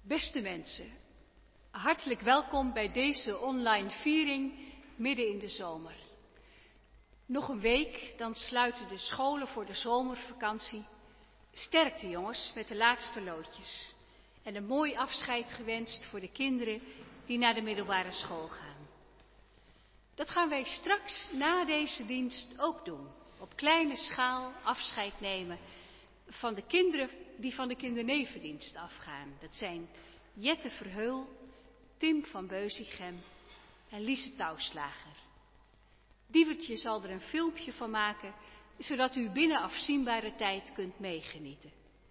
Beste mensen, hartelijk welkom bij deze online viering midden in de zomer. Nog een week, dan sluiten de scholen voor de zomervakantie. Sterkte jongens met de laatste loodjes. En een mooi afscheid gewenst voor de kinderen die naar de middelbare school gaan. Dat gaan wij straks na deze dienst ook doen. Op kleine schaal afscheid nemen van de kinderen die van de kindernevendienst afgaan. Dat zijn Jette Verheul, Tim van Beuzichem en Lise Touwslager. Diewertje zal er een filmpje van maken, zodat u binnen afzienbare tijd kunt meegenieten.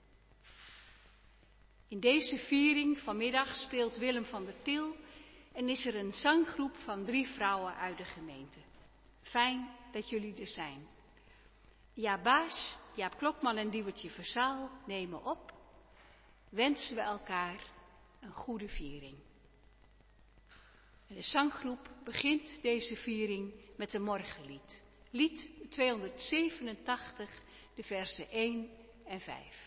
In deze viering vanmiddag speelt Willem van der Til en is er een zanggroep van 3 vrouwen uit de gemeente. Fijn dat jullie er zijn. Baas, Jaap Klokman en Diewertje Verzaal nemen op. Wensen we elkaar een goede viering. En de zanggroep begint deze viering met een morgenlied. Lied 287, de versen 1 en 5.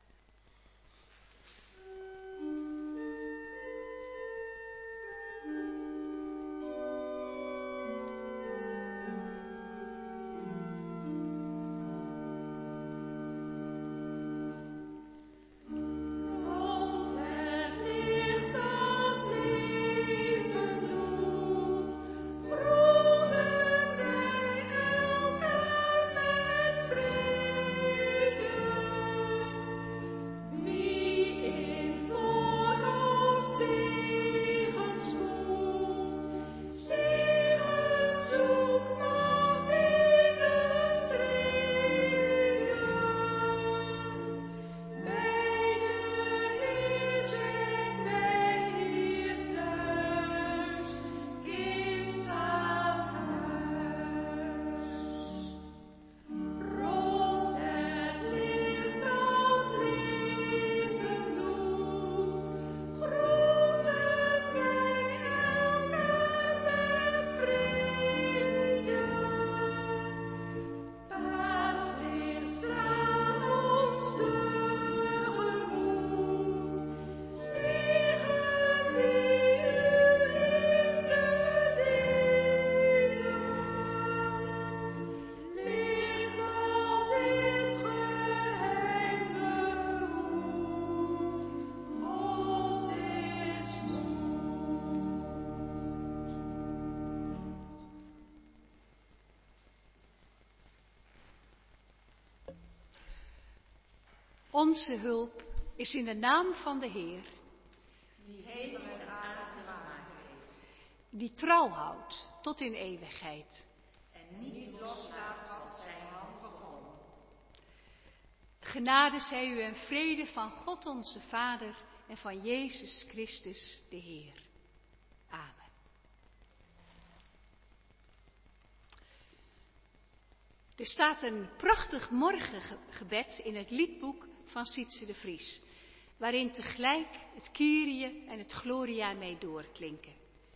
Onze hulp is in de naam van de Heer, die hemel en aarde gemaakt heeft, die trouw houdt tot in eeuwigheid en niet loslaat wat zijn hand begon. Genade zij u en vrede van God onze Vader en van Jezus Christus de Heer. Amen. Er staat een prachtig morgengebed in het liedboek van Sietse de Vries, waarin tegelijk het Kyrie en het Gloria mee doorklinken.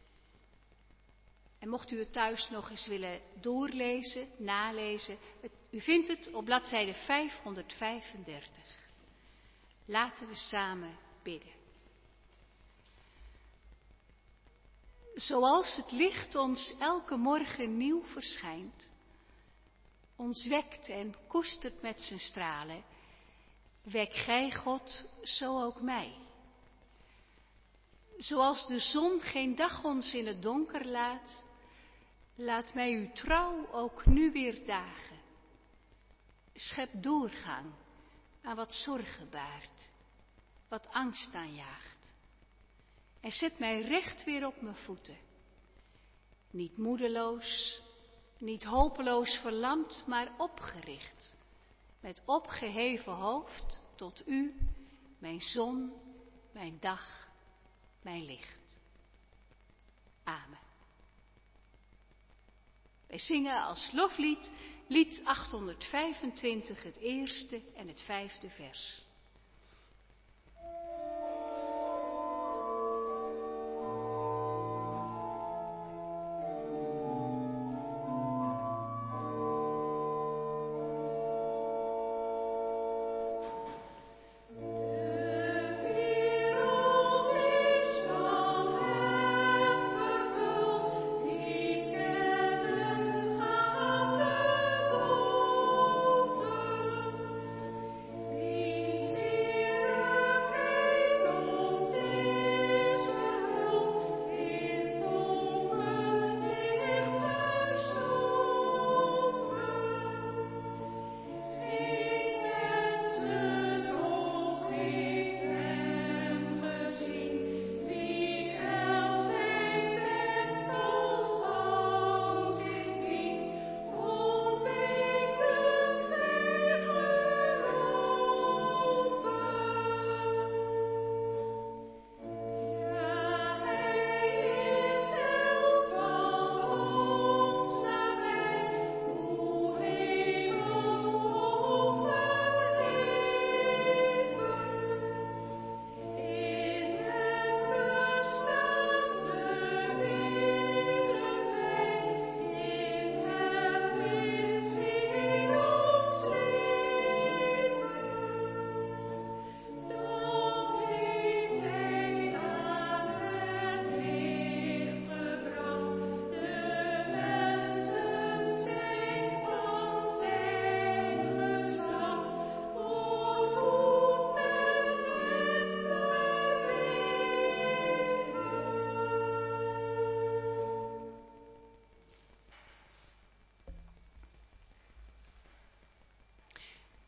En mocht u het thuis nog eens willen doorlezen, nalezen, u vindt het op bladzijde 535. Laten we samen bidden. Zoals het licht ons elke morgen nieuw verschijnt, ons wekt en koestert met zijn stralen, wek gij, God, zo ook mij. Zoals de zon geen dag ons in het donker laat, laat mij uw trouw ook nu weer dagen. Schep doorgang aan wat zorgen baart, wat angst aanjaagt. En zet mij recht weer op mijn voeten. Niet moedeloos, niet hopeloos verlamd, maar opgericht. Met opgeheven hoofd tot u, mijn zon, mijn dag, mijn licht. Amen. Wij zingen als loflied, lied 825, het eerste en het 5e vers. De wereld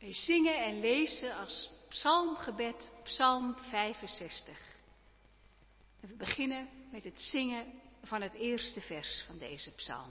Wij zingen en lezen als psalmgebed Psalm 65. En we beginnen met het zingen van het eerste vers van deze psalm.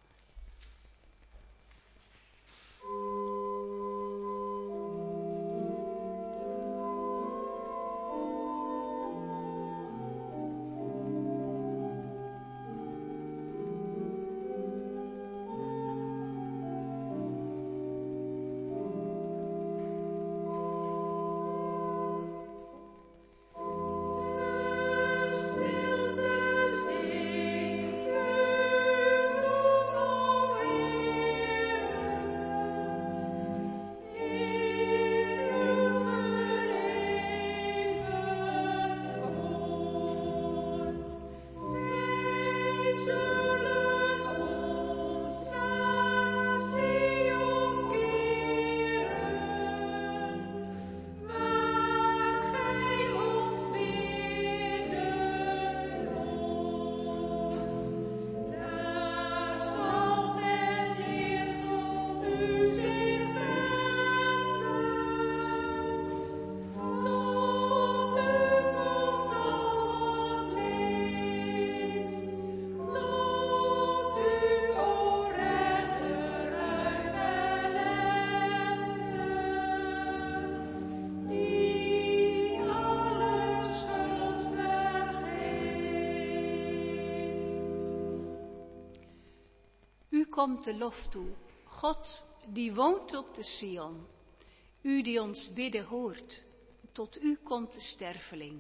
Komt de lof toe, God die woont op de Sion. U die ons bidden hoort, tot u komt de sterveling.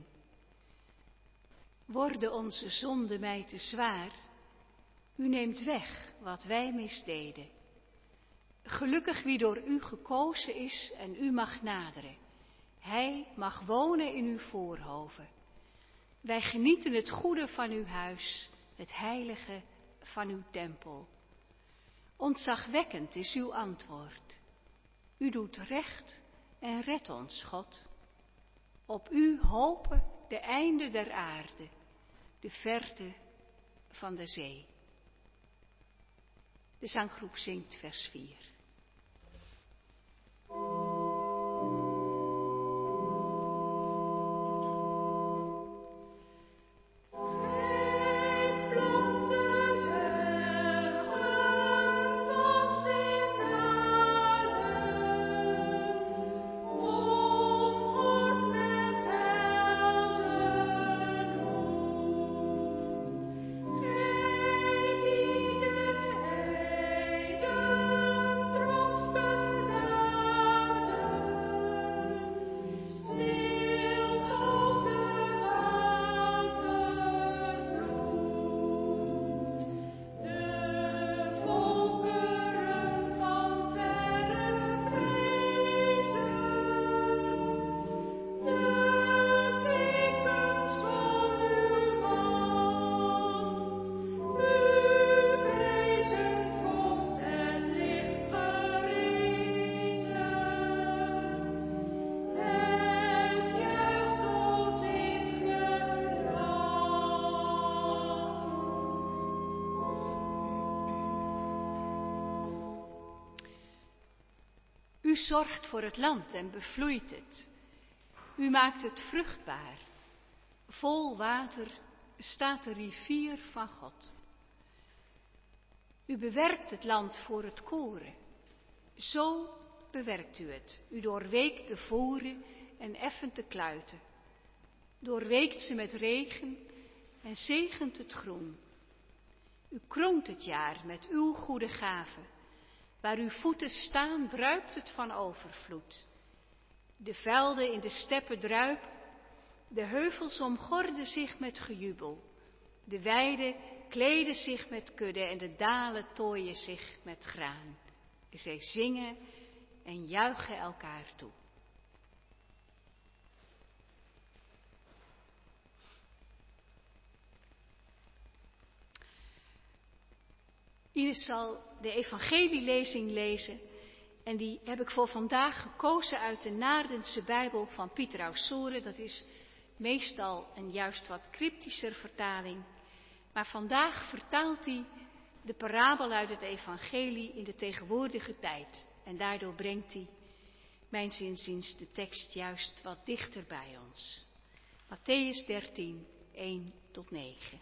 Worden onze zonden mij te zwaar, u neemt weg wat wij misdeden. Gelukkig wie door u gekozen is en u mag naderen. Hij mag wonen in uw voorhoven. Wij genieten het goede van uw huis, het heilige van uw tempel. Ontzagwekkend is uw antwoord. U doet recht en redt ons, God. Op u hopen de einden der aarde, de verte van de zee. De zanggroep zingt vers 4. U zorgt voor het land en bevloeit het. U maakt het vruchtbaar. Vol water staat de rivier van God. U bewerkt het land voor het koren. Zo bewerkt u het. U doorweekt de voren en effent de kluiten. Doorweekt ze met regen en zegent het groen. U kroont het jaar met uw goede gaven. Waar uw voeten staan, druipt het van overvloed. De velden in de steppen druipen, de heuvels omgorden zich met gejubel. De weiden kleden zich met kudde en de dalen tooien zich met graan. Zij zingen en juichen elkaar toe. Ines zal de evangelielezing lezen en die heb ik voor vandaag gekozen uit de Naardense Bijbel van Pieter Ausore. Dat is meestal een juist wat cryptischer vertaling, maar vandaag vertaalt hij de parabel uit het evangelie in de tegenwoordige tijd en daardoor brengt hij mijns inziens de tekst juist wat dichter bij ons. Mattheüs 13, 1 tot 9.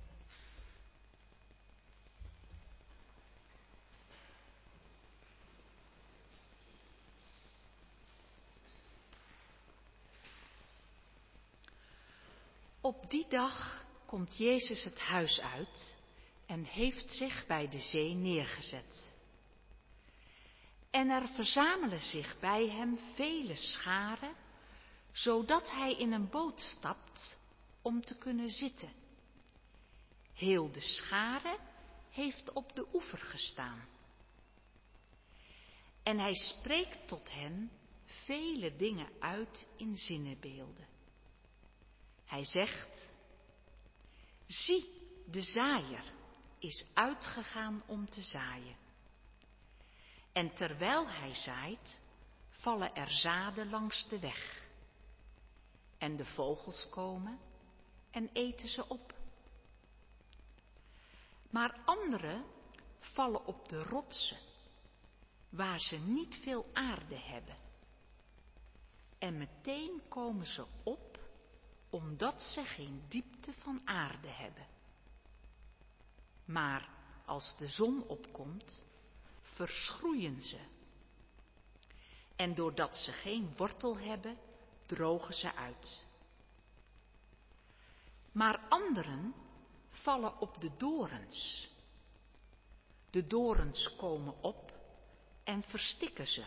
Op die dag komt Jezus het huis uit en heeft zich bij de zee neergezet. En er verzamelen zich bij hem vele scharen, zodat hij in een boot stapt om te kunnen zitten. Heel de schare heeft op de oever gestaan. En hij spreekt tot hen vele dingen uit in zinnebeelden. Hij zegt: zie, de zaaier is uitgegaan om te zaaien. En terwijl hij zaait, vallen er zaden langs de weg. En de vogels komen en eten ze op. Maar anderen vallen op de rotsen, waar ze niet veel aarde hebben. En meteen komen ze op, omdat ze geen diepte van aarde hebben. Maar als de zon opkomt, verschroeien ze. En doordat ze geen wortel hebben, drogen ze uit. Maar anderen vallen op de dorens. De dorens komen op en verstikken ze.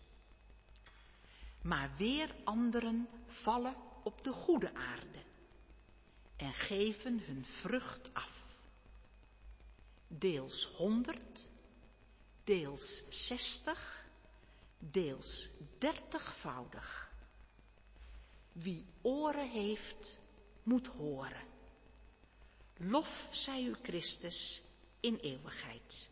Maar weer anderen vallen op de goede aarde en geven hun vrucht af. Deels 100, deels 60, deels 30-voudig. Wie oren heeft, moet horen. Lof zij u Christus in eeuwigheid.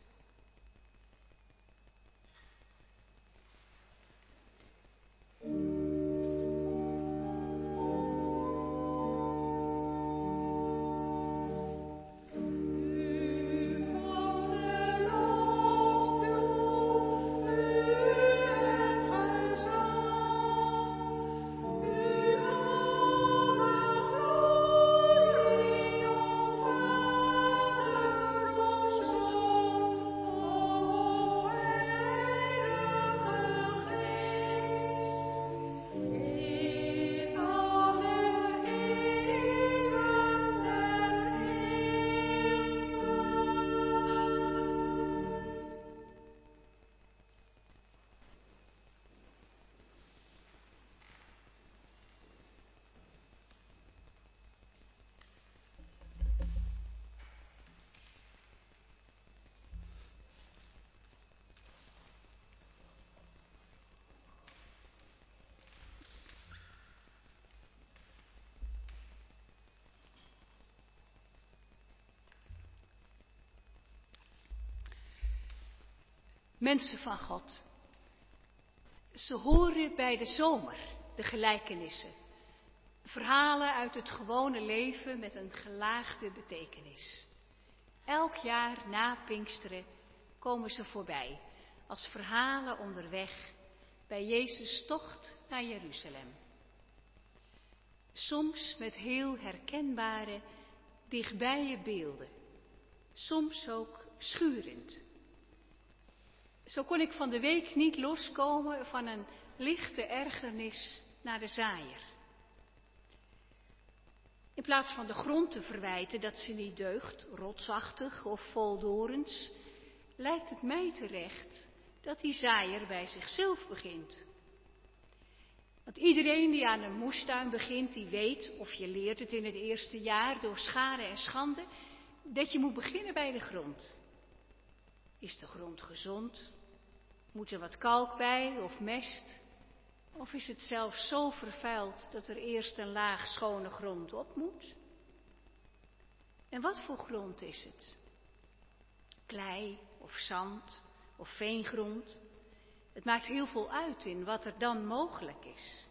Mensen van God, ze horen bij de zomer, de gelijkenissen. Verhalen uit het gewone leven met een gelaagde betekenis. Elk jaar na Pinksteren komen ze voorbij als verhalen onderweg bij Jezus' tocht naar Jeruzalem. Soms met heel herkenbare, dichtbije beelden, soms ook schurend. Zo kon ik van de week niet loskomen van een lichte ergernis naar de zaaier. In plaats van de grond te verwijten dat ze niet deugt, rotsachtig of vol dorens, lijkt het mij terecht dat die zaaier bij zichzelf begint. Want iedereen die aan een moestuin begint, die weet, of je leert het in het eerste jaar door schade en schande, dat je moet beginnen bij de grond. Is de grond gezond? Moet er wat kalk bij of mest? Of is het zelfs zo vervuild dat er eerst een laag schone grond op moet? En wat voor grond is het? Klei of zand of veengrond? Het maakt heel veel uit in wat er dan mogelijk is.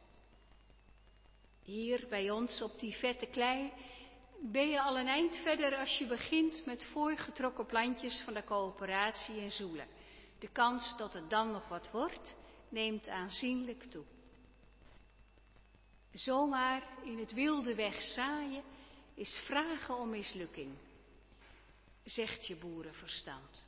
Hier bij ons op die vette klei ben je al een eind verder als je begint met voorgetrokken plantjes van de coöperatie in Zoelen. De kans dat het dan nog wat wordt neemt aanzienlijk toe. Zomaar in het wilde weg zaaien is vragen om mislukking, zegt je boerenverstand.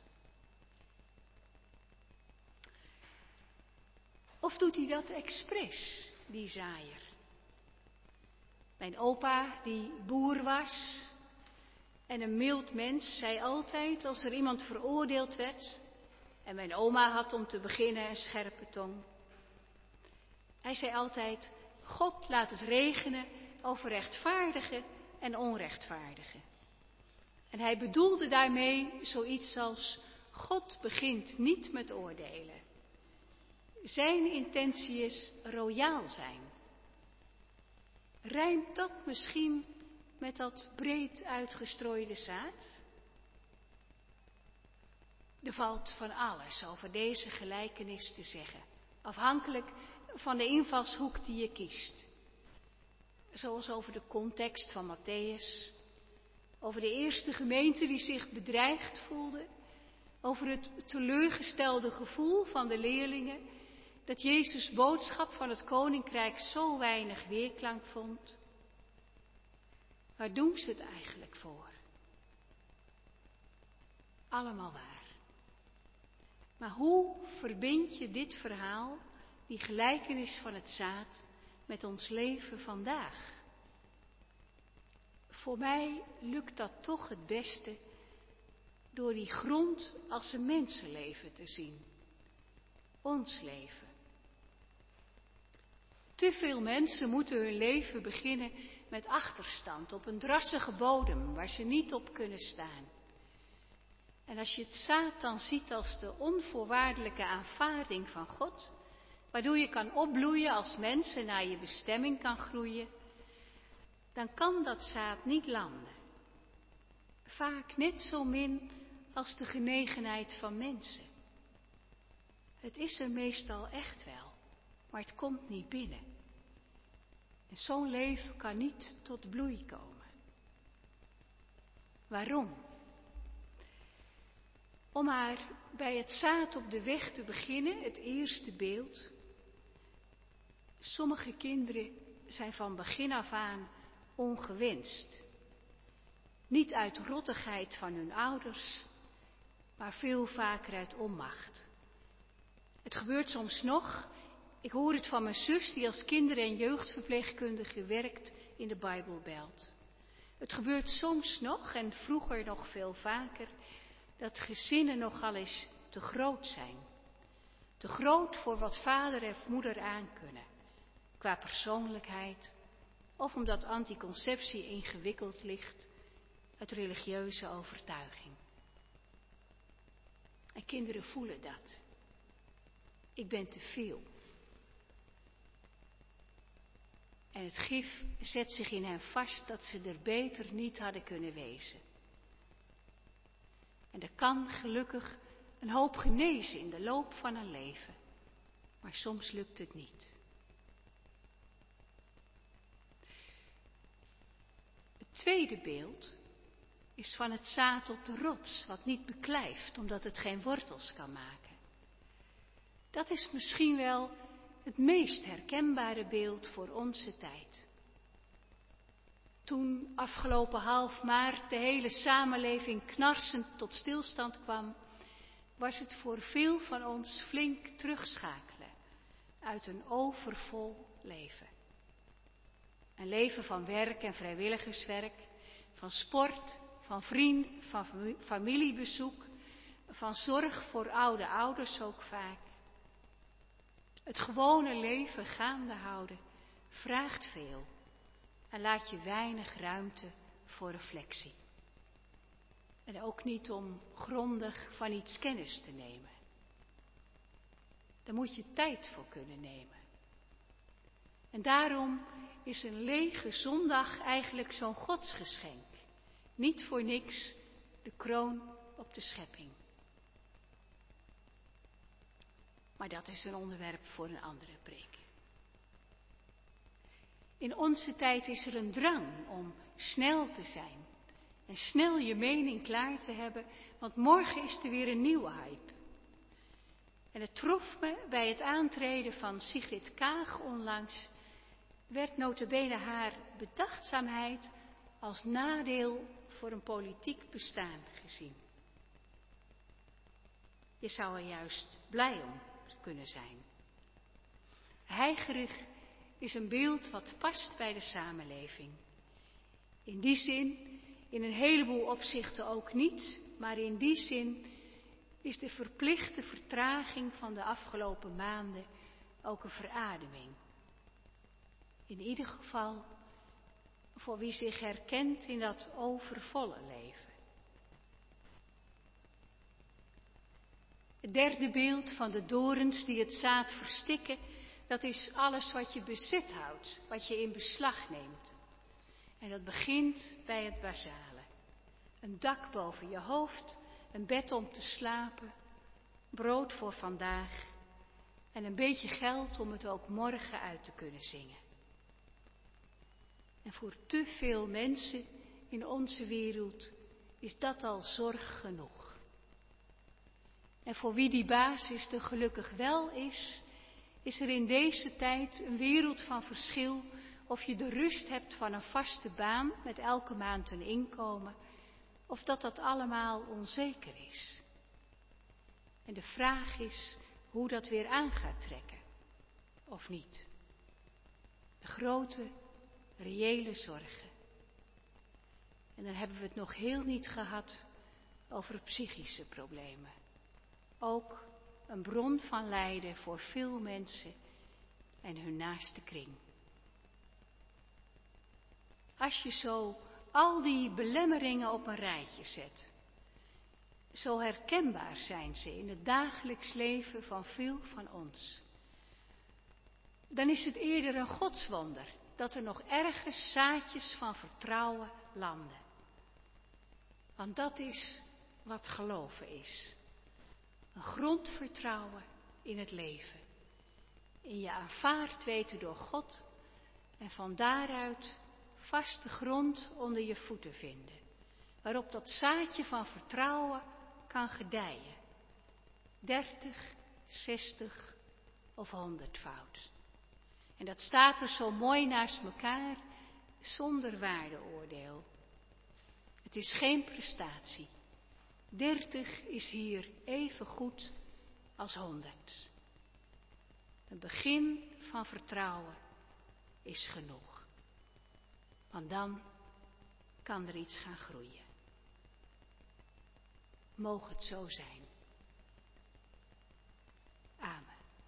Of doet hij dat expres, die zaaier? Mijn opa, die boer was en een mild mens, zei altijd als er iemand veroordeeld werd, en mijn oma had om te beginnen een scherpe tong. Hij zei altijd: God laat het regenen over rechtvaardigen en onrechtvaardigen. En hij bedoelde daarmee zoiets als: God begint niet met oordelen. Zijn intentie is royaal zijn. Rijmt dat misschien met dat breed uitgestrooide zaad? Er valt van alles over deze gelijkenis te zeggen, afhankelijk van de invalshoek die je kiest. Zoals over de context van Mattheüs, over de eerste gemeente die zich bedreigd voelde, over het teleurgestelde gevoel van de leerlingen dat Jezus' boodschap van het koninkrijk zo weinig weerklank vond. Waar doen ze het eigenlijk voor? Allemaal waar. Maar hoe verbind je dit verhaal, die gelijkenis van het zaad, met ons leven vandaag? Voor mij lukt dat toch het beste door die grond als een mensenleven te zien. Ons leven. Te veel mensen moeten hun leven beginnen met achterstand op een drassige bodem waar ze niet op kunnen staan. En als je het zaad dan ziet als de onvoorwaardelijke aanvaarding van God, waardoor je kan opbloeien als mens en naar je bestemming kan groeien, dan kan dat zaad niet landen. Vaak net zo min als de genegenheid van mensen. Het is er meestal echt wel, maar het komt niet binnen. En zo'n leven kan niet tot bloei komen. Waarom? Om maar bij het zaad op de weg te beginnen, het eerste beeld. Sommige kinderen zijn van begin af aan ongewenst. Niet uit rottigheid van hun ouders, maar veel vaker uit onmacht. Het gebeurt soms nog, ik hoor het van mijn zus die als kinder- en jeugdverpleegkundige werkt in de Bijbelbelt. Het gebeurt soms nog, en vroeger nog veel vaker, dat gezinnen nogal eens te groot zijn. Te groot voor wat vader en moeder aankunnen, qua persoonlijkheid, of omdat anticonceptie ingewikkeld ligt uit religieuze overtuiging. En kinderen voelen dat. Ik ben te veel. En het gif zet zich in hen vast dat ze er beter niet hadden kunnen wezen. En er kan gelukkig een hoop genezen in de loop van een leven. Maar soms lukt het niet. Het tweede beeld is van het zaad op de rots, wat niet beklijft, omdat het geen wortels kan maken. Dat is misschien wel het meest herkenbare beeld voor onze tijd. Toen afgelopen half maart de hele samenleving knarsend tot stilstand kwam, was het voor veel van ons flink terugschakelen uit een overvol leven. Een leven van werk en vrijwilligerswerk, van sport, van vriend, van familiebezoek, van zorg voor oude ouders ook vaak. Het gewone leven gaande houden vraagt veel en laat je weinig ruimte voor reflectie. En ook niet om grondig van iets kennis te nemen. Daar moet je tijd voor kunnen nemen. En daarom is een lege zondag eigenlijk zo'n godsgeschenk. Niet voor niks de kroon op de schepping. Maar dat is een onderwerp voor een andere preek. In onze tijd is er een drang om snel te zijn. En snel je mening klaar te hebben, want morgen is er weer een nieuwe hype. En het trof me bij het aantreden van Sigrid Kaag onlangs, werd nota bene haar bedachtzaamheid als nadeel voor een politiek bestaan gezien. Je zou er juist blij om kunnen zijn. Heigerig is een beeld wat past bij de samenleving. In die zin, in een heleboel opzichten ook niet, maar in die zin is de verplichte vertraging van de afgelopen maanden ook een verademing. In ieder geval voor wie zich herkent in dat overvolle leven. Het derde beeld van de dorens die het zaad verstikken, dat is alles wat je bezit houdt, wat je in beslag neemt. En dat begint bij het basale. Een dak boven je hoofd, een bed om te slapen, brood voor vandaag en een beetje geld om het ook morgen uit te kunnen zingen. En voor te veel mensen in onze wereld is dat al zorg genoeg. En voor wie die basis er gelukkig wel is, is er in deze tijd een wereld van verschil of je de rust hebt van een vaste baan met elke maand een inkomen, of dat allemaal onzeker is. En de vraag is hoe dat weer aan gaat trekken, of niet. De grote, reële zorgen. En dan hebben we het nog heel niet gehad over psychische problemen. Ook een bron van lijden voor veel mensen en hun naaste kring. Als je zo al die belemmeringen op een rijtje zet, zo herkenbaar zijn ze in het dagelijks leven van veel van ons. Dan is het eerder een godswonder dat er nog ergens zaadjes van vertrouwen landen. Want dat is wat geloven is. Een grondvertrouwen in het leven. In je aanvaard weten door God en van daaruit vaste grond onder je voeten vinden. Waarop dat zaadje van vertrouwen kan gedijen. 30, 60 of 100-foud. En dat staat er zo mooi naast elkaar, zonder waardeoordeel. Het is geen prestatie. 30 is hier even goed als 100. Een begin van vertrouwen is genoeg. Want dan kan er iets gaan groeien. Moge het zo zijn. Amen.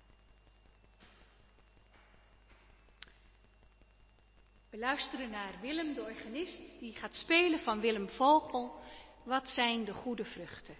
We luisteren naar Willem, de organist, die gaat spelen van Willem Vogel. Wat zijn de goede vruchten?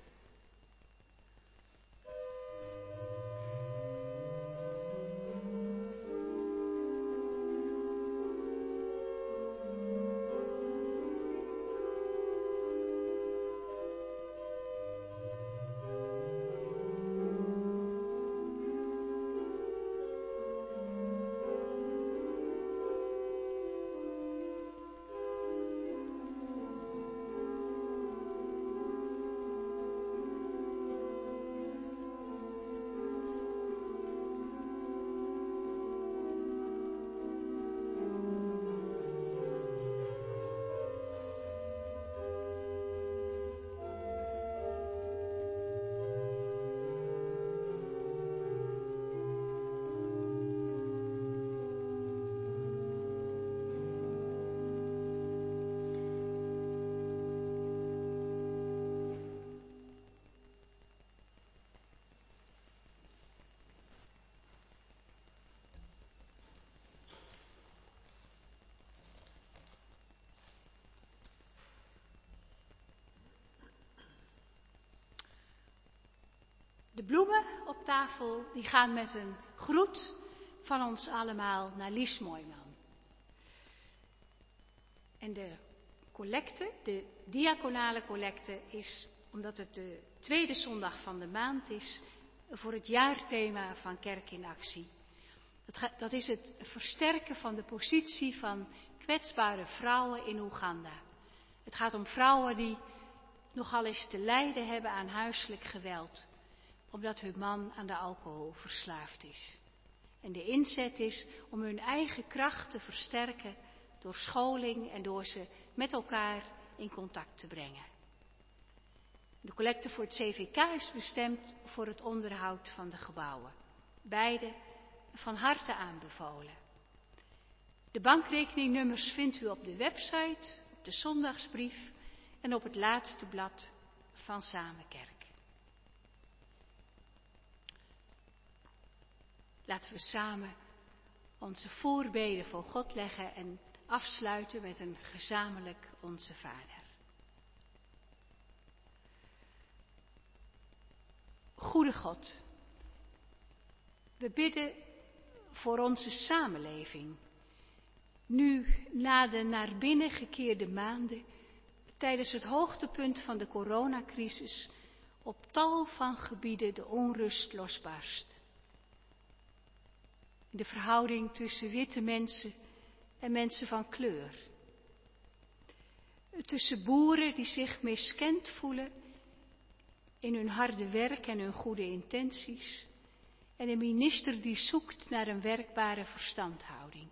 De bloemen op tafel die gaan met een groet van ons allemaal naar Lies Mooijman. En de collecte, de diaconale collecte, is, omdat het de tweede zondag van de maand is, voor het jaarthema van Kerk in Actie. Dat is het versterken van de positie van kwetsbare vrouwen in Oeganda. Het gaat om vrouwen die nogal eens te lijden hebben aan huiselijk geweld. omdat hun man aan de alcohol verslaafd is. En de inzet is om hun eigen kracht te versterken door scholing en door ze met elkaar in contact te brengen. De collecte voor het CVK is bestemd voor het onderhoud van de gebouwen. Beide van harte aanbevolen. De bankrekeningnummers vindt u op de website, op de zondagsbrief en op het laatste blad van Samenkerk. Laten we samen onze voorbeden voor God leggen en afsluiten met een gezamenlijk Onze Vader. Goede God, we bidden voor onze samenleving. Nu, na de naar binnen gekeerde maanden, tijdens het hoogtepunt van de coronacrisis, op tal van gebieden de onrust losbarst. De verhouding tussen witte mensen en mensen van kleur. Tussen boeren die zich miskend voelen in hun harde werk en hun goede intenties. En een minister die zoekt naar een werkbare verstandhouding.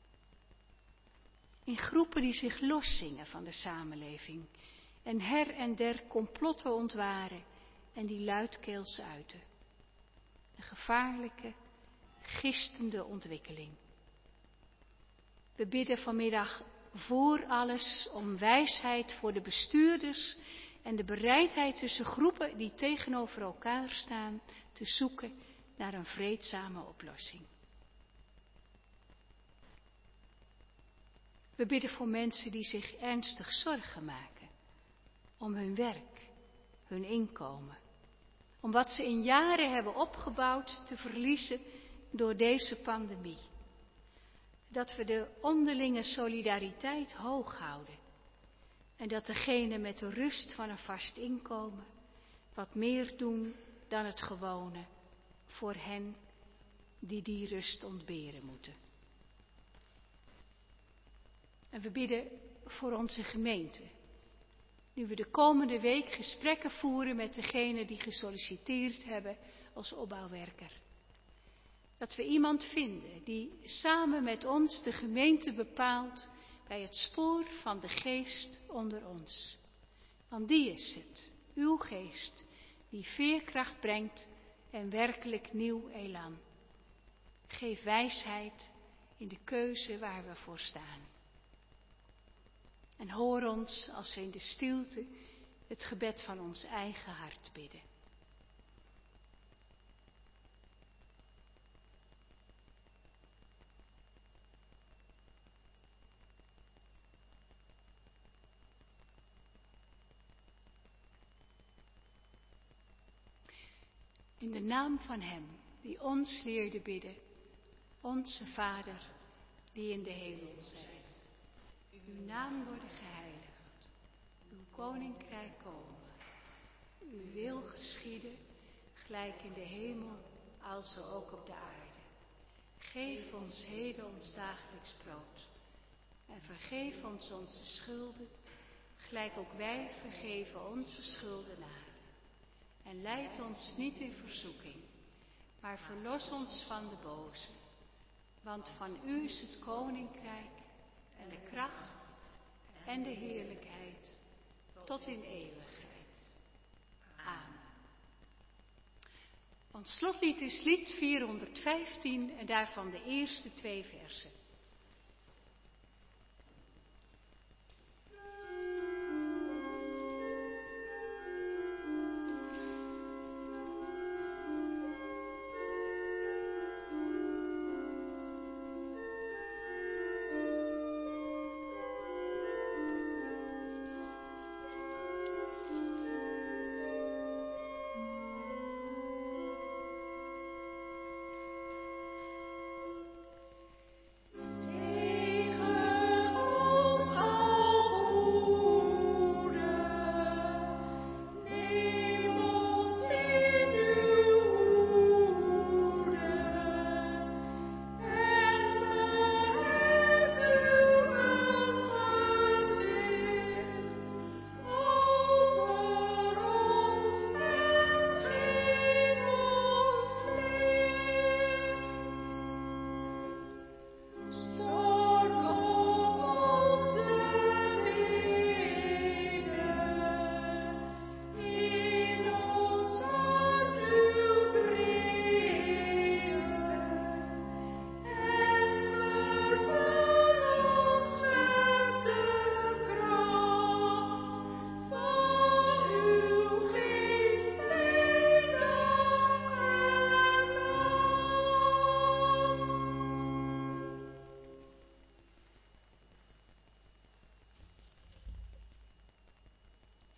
In groepen die zich loszingen van de samenleving. En her en der complotten ontwaren en die luidkeels uiten. Een gevaarlijke, gistende ontwikkeling. We bidden vanmiddag voor alles om wijsheid voor de bestuurders en de bereidheid tussen groepen die tegenover elkaar staan te zoeken naar een vreedzame oplossing. We bidden voor mensen die zich ernstig zorgen maken om hun werk, hun inkomen, om wat ze in jaren hebben opgebouwd te verliezen door deze pandemie. Dat we de onderlinge solidariteit hoog houden. En dat degenen met de rust van een vast inkomen wat meer doen dan het gewone voor hen die die rust ontberen moeten. En we bidden voor onze gemeente. Nu we de komende week gesprekken voeren met degenen die gesolliciteerd hebben als opbouwwerker. Dat we iemand vinden die samen met ons de gemeente bepaalt bij het spoor van de geest onder ons. Want die is het, uw geest, die veerkracht brengt en werkelijk nieuw elan. Geef wijsheid in de keuze waar we voor staan. En hoor ons als we in de stilte het gebed van ons eigen hart bidden. In de naam van Hem die ons leerde bidden, onze Vader die in de hemel zijt. Uw naam worden geheiligd, uw koninkrijk komen. Uw wil geschieden, gelijk in de hemel, als ook op de aarde. Geef ons heden ons dagelijks brood. En vergeef ons onze schulden, gelijk ook wij vergeven onze schuldenaren. En leid ons niet in verzoeking, maar verlos ons van de boze. Want van u is het koninkrijk en de kracht en de heerlijkheid tot in eeuwigheid. Amen. Ons slotlied is lied 415 en daarvan de eerste 2 versen.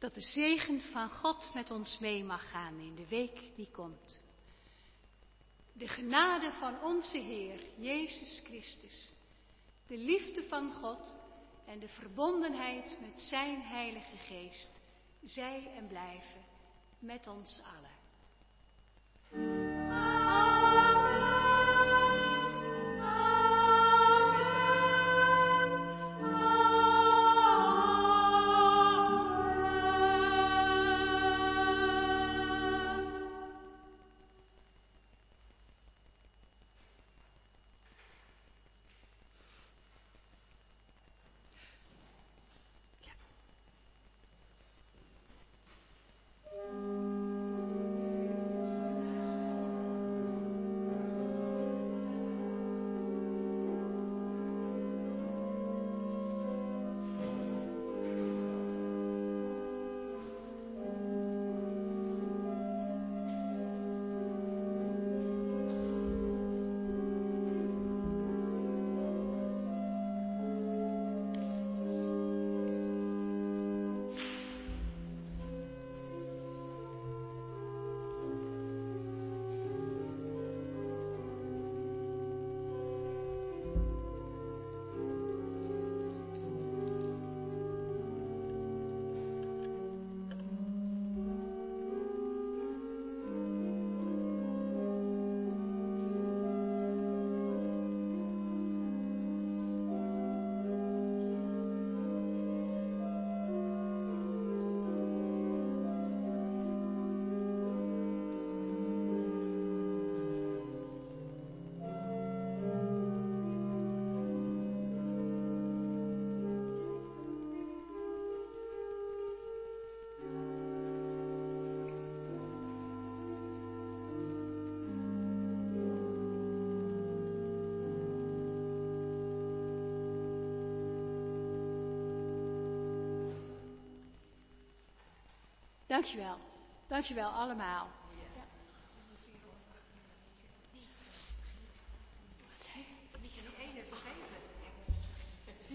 Dat de zegen van God met ons mee mag gaan in de week die komt. De genade van onze Heer, Jezus Christus, de liefde van God en de verbondenheid met zijn Heilige Geest, zij en blijven met ons allen. Dankjewel. Dankjewel allemaal.